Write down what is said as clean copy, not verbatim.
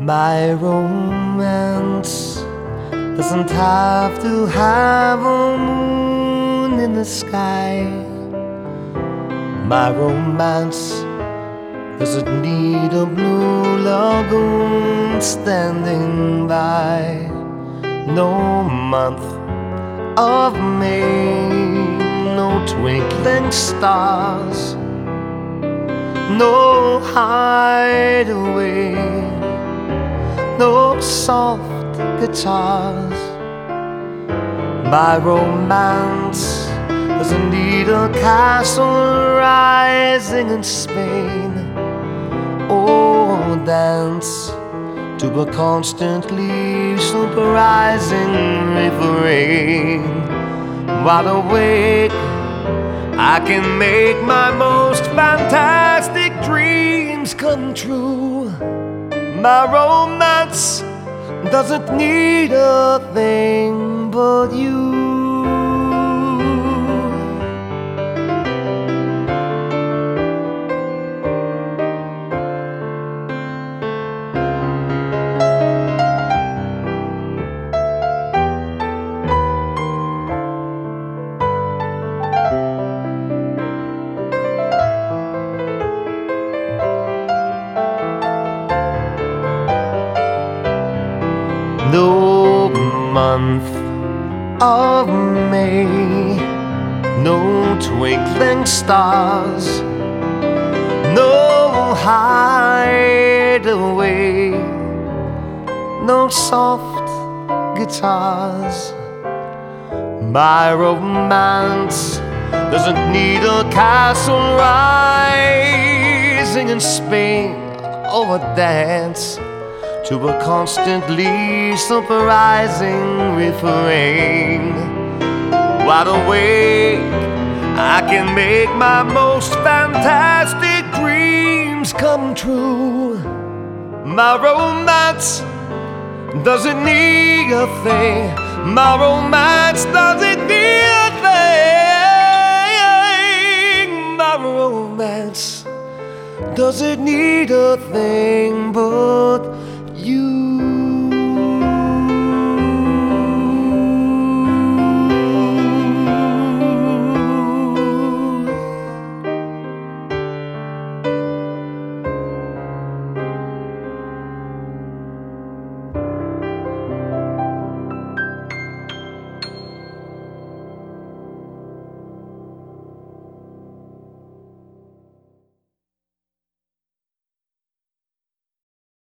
My romance doesn't have to have a moon in the sky. My romance doesn't need a blue lagoon standing by. No month of May, no twinkling stars, no hideaway, no soft guitars. My romance doesn't need a castle rising in Spain, or dance to a constantly supervising refrain. Wide awake, I can make my most fantastic dreams come true. My romance doesn't need a thing but you. No month of May, no twinkling stars, no hideaway, no soft guitars. My romance doesn't need a castle rising in Spain, or a dance to a constantly surprising refrain. Wide awake, I can make my most fantastic dreams come true. My romance doesn't need a thing. My romance doesn't need a thing. My romance doesn't need a thing but you.